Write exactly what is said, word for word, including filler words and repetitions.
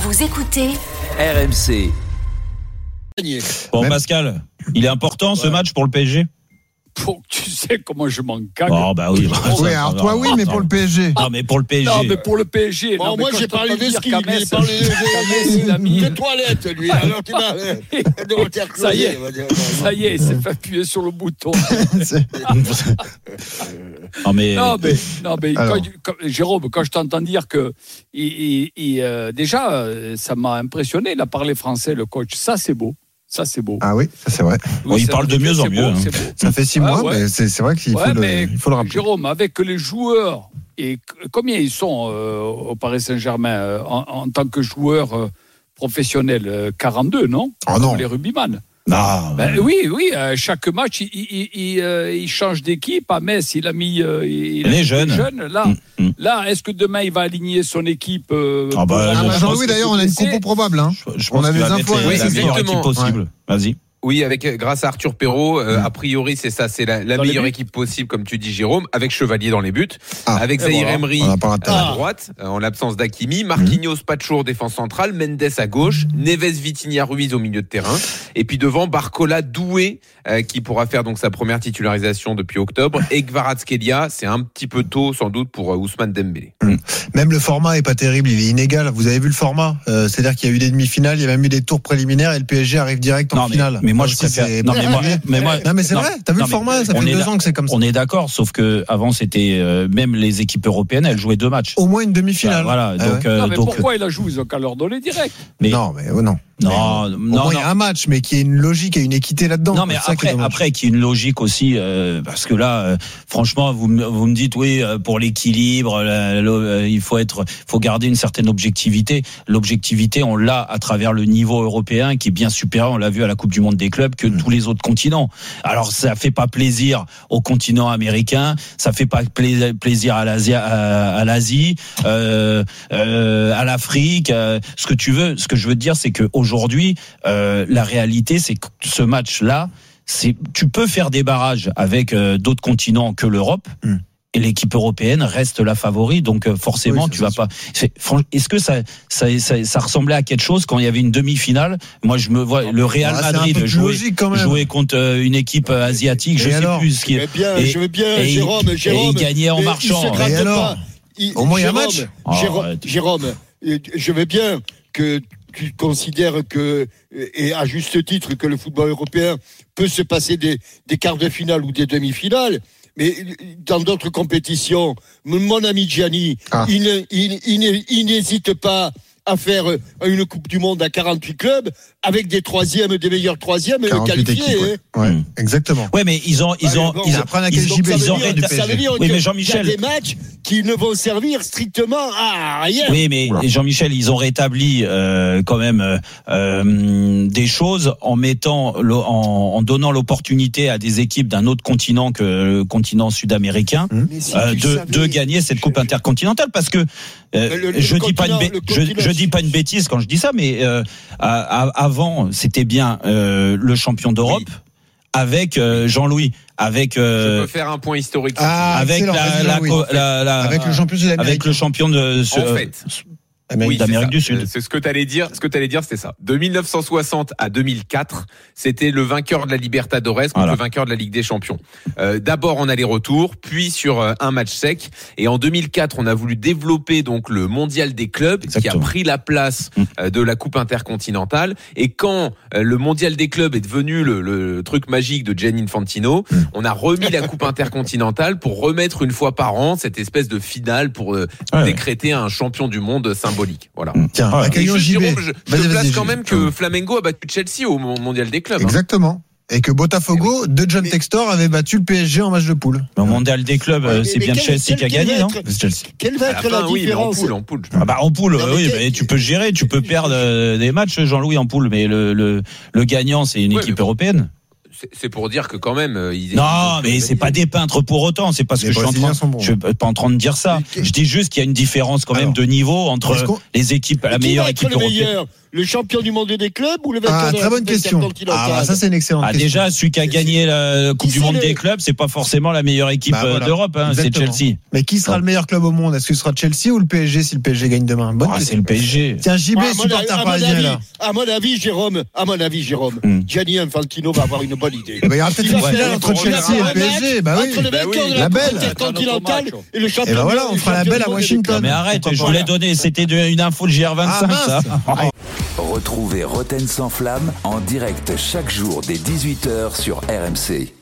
Vous écoutez R M C. Bon, Même... Pascal, il est important ce ouais. match pour le P S G? Pour, tu sais comment je m'en cague. Oh bah oui. Bah, oui, alors toi oui, mais pour le P S G. Non, mais pour le P S G. Non, mais pour le P S G. Bon, non, moi, j'ai parlé de ski, lui, il parlé de, de toilettes, lui. Alors, tu m'as. Ça y est, ça y est, il s'est fait appuyer sur le bouton. non, mais. Non, mais, non, mais quand, quand, Jérôme, quand je t'entends dire que. Il, il, il, euh, déjà, ça m'a impressionné. Il a parlé français, le coach. Ça, c'est beau. Ça, c'est beau. Ah oui, ça, c'est vrai. Oui, bon, il parle de mieux en mieux. Beau, hein. Ça fait six ah, mois, ouais. mais c'est, c'est vrai qu'il ouais, faut, le, mais, il faut le rappeler. Jérôme, avec les joueurs, et combien ils sont euh, au Paris Saint-Germain euh, en, en tant que joueurs euh, professionnels euh, quarante-deux, non? Oh non. Les rugbyman. Non. Ben, oui, oui. Euh, chaque match, il, il, il, euh, il change d'équipe. À Metz, il a mis. Euh, il, il est jeune. jeune. Là, mmh, mmh. là, est-ce que demain il va aligner son équipe euh, ah bah, ah bah Jean-Louis, d'ailleurs, on a une compo probable. Hein. Je, je on a des infos. Oui, c'est la meilleure équipe possible. Ouais. Vas-y. Oui, avec grâce à Arthur Perrault, euh, a priori c'est ça, c'est la, la meilleure équipe possible, comme tu dis Jérôme, avec Chevalier dans les buts, ah, avec Zahir voilà. Emery à ah. droite, euh, en l'absence d'Hakimi, Marquinhos mmh. Pachour défense centrale, Mendes à gauche, Neves Vitinha Ruiz au milieu de terrain, et puis devant Barcola Doué euh, qui pourra faire donc sa première titularisation depuis octobre, et Kvaratskhelia, c'est un petit peu tôt sans doute pour euh, Ousmane Dembélé. Mmh. Même le format est pas terrible, il est inégal. Vous avez vu le format, euh, c'est-à-dire qu'il y a eu des demi-finales, il y a même eu des tours préliminaires et le P S G arrive direct en non, finale. Mais, mais moi je préfère. Non mais moi, mais moi, non mais c'est non, vrai. T'as vu non, le format, ça fait deux ans que c'est comme ça. On est d'accord, sauf que avant c'était euh, même les équipes européennes, elles jouaient deux matchs. Au moins une demi-finale. Voilà. Ah donc, ouais. euh, non, mais donc, pourquoi il a joué? Ils ont qu'à leur donner direct. Mais non, mais oh non. Non, mais, non, au moins il y a un match, mais qui ait une logique et une équité là-dedans. Non, mais après, après, qu'il y ait une logique aussi, euh, parce que là, euh, franchement, vous, vous me dites oui, euh, pour l'équilibre, la, la, euh, il faut être, faut garder une certaine objectivité. L'objectivité, on l'a à travers le niveau européen, qui est bien supérieur. On l'a vu à la Coupe du Monde des clubs que mmh. tous les autres continents. Alors, ça fait pas plaisir au continent américain, ça fait pas pla- plaisir à l'Asie, à, à l'Asie, euh, euh, à l'Afrique, euh, ce que tu veux. Ce que je veux te dire, c'est que aujourd'hui, euh, la réalité, c'est que ce match-là, c'est, tu peux faire des barrages avec euh, d'autres continents que l'Europe. Mmh. Et l'équipe européenne reste la favorite, donc forcément oui, tu vas sûr. pas. C'est, est-ce que ça, ça, ça, ça ressemblait à quelque chose quand il y avait une demi-finale? Moi, je me vois le Real ah, Madrid jouer, jouer contre une équipe asiatique. Je et sais alors, plus ce qui. Je vais bien, et, je vais bien, et, Jérôme, et, Jérôme. Et il gagnait en marchant. Il et alors il, Au moins il y a un Jérôme, match. Jérôme, oh, Jérôme, je vais bien que tu considères que, et à juste titre, que le football européen peut se passer des, des quarts de finale ou des demi-finales. Mais dans d'autres compétitions, mon ami Gianni, ah. il, il, il, il n'hésite pas à faire une Coupe du Monde à quarante-huit clubs avec des troisièmes, des meilleurs troisièmes qualifiés. Équipes, ouais. Hein. Ouais, exactement. Ouais, mais ils ont, ils ont, bon, ils, ils, ils, ils, ils ont du P S G. Ça veut dire oui, mais Jean-Michel, il y a des matchs qui ne vont servir strictement à rien. Oui, mais voilà. Jean-Michel, ils ont rétabli euh, quand même euh, des choses en mettant, en, en donnant l'opportunité à des équipes d'un autre continent que le continent sud-américain mmh. si euh, de, savais, de gagner cette Coupe intercontinentale, parce que euh, le, le, je le dis pas une, je, je dis pas une bêtise quand je dis ça, mais euh, à, à, avant c'était bien euh, le champion d'Europe. Oui. Avec euh, Jean-Louis, avec euh, je peux faire un point historique. Ah, avec la, la, la, la, la, avec le champion de avec le champion de ce, en fait. Oui, d'Amérique du Sud. C'est ce que t'allais dire. Ce que t'allais dire, c'était ça. De dix-neuf cent soixante à deux mille quatre, c'était le vainqueur de la Libertadores contre voilà. le vainqueur de la Ligue des Champions. Euh, d'abord en aller-retour, puis sur euh, un match sec. Et en deux mille quatre, on a voulu développer donc le Mondial des clubs, Exactement. qui a pris la place euh, de la Coupe intercontinentale. Et quand euh, le Mondial des clubs est devenu le, le truc magique de Gianni Infantino, mm. on a remis la Coupe intercontinentale pour remettre une fois par an cette espèce de finale pour euh, ouais, décréter ouais. un champion du monde symbolique. Voilà. Tiens, ah, et juste, Jérôme, je, je vas-y, place vas-y, quand vas-y. même que Flamengo a battu Chelsea au Mondial des clubs. Exactement. Hein. Et que Botafogo de John mais... Textor avait battu le P S G en match de poule. Au Mondial des clubs, ouais, c'est bien quel, Chelsea quel, qui a gagné, non Quelle va être fin, la oui, différence en poule, en poule. Ah bah en poule, non, oui, quel... mais tu peux gérer, tu peux perdre euh, des matchs, Jean-Louis, en poule, mais le le, le gagnant, c'est une ouais, équipe européenne. C'est pour dire que quand même ils non ils mais c'est pas des peintres pour autant, c'est parce que je suis en train bons. je suis pas en train de dire ça. Je dis juste qu'il y a une différence quand Alors, même de niveau entre les équipes, la meilleure équipe européenne. Le champion du monde des clubs ou le vainqueur Ah, de la très bonne Coupe question. intercontinentale? Ah, ça, c'est une excellente Ah, question. déjà, celui qui a gagné la Coupe Qui du c'est Monde le- des clubs, c'est pas forcément la meilleure équipe Bah, voilà. d'Europe, hein, c'est Exactement. Chelsea. Mais qui sera Non. le meilleur club au monde? Est-ce que ce sera Chelsea ou le P S G si le P S G gagne demain? Bonne Ah, c'est question. le P S G. Tiens, J B, Ah, à mon supporter avis- à mon parisien, avis- là. À mon avis, Jérôme, à mon avis, Jérôme, Hmm. Gianni Infantino va avoir une bonne idée. Eh ben, il y aura peut-être Il une va finale faire- entre il va Chelsea faire et un le P S G. match Bah oui. entre le vainqueur de La la belle. Coupe intercontinentale et le champion. Et ben voilà, on le fera la champion belle à du monde des Washington. Non, mais arrête, Pourquoi je pas. vous l'ai donné, c'était de- une info de G R vingt-cinq, Ah, ça. mince. Retrouvez Roten sans flamme en direct chaque jour dès dix-huit heures sur R M C.